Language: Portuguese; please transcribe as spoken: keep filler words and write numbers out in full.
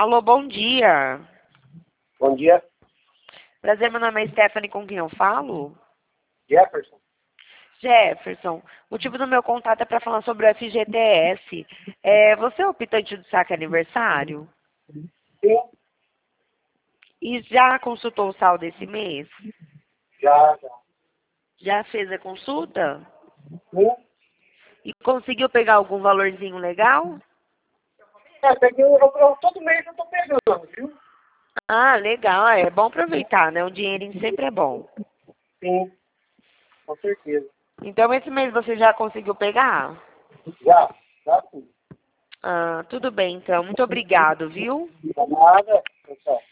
Alô, bom dia. Bom dia, Prazer, meu nome é Stephanie, com quem eu falo? Jefferson. Jefferson, o motivo do meu contato é para falar sobre o F G T S. É, você é optante do saque aniversário? Sim, E já consultou o saldo esse mês? já, já. Já fez a consulta? Sim. E conseguiu pegar algum valorzinho legal? É, peguei, eu, eu, todo mês eu tô pegando, viu? Ah, legal. É bom aproveitar, né? Um dinheirinho sempre é bom. Sim, com certeza. Então, esse mês você já conseguiu pegar? Já, já sim. Ah, tudo bem, então. Muito obrigado, viu? Nada, pessoal.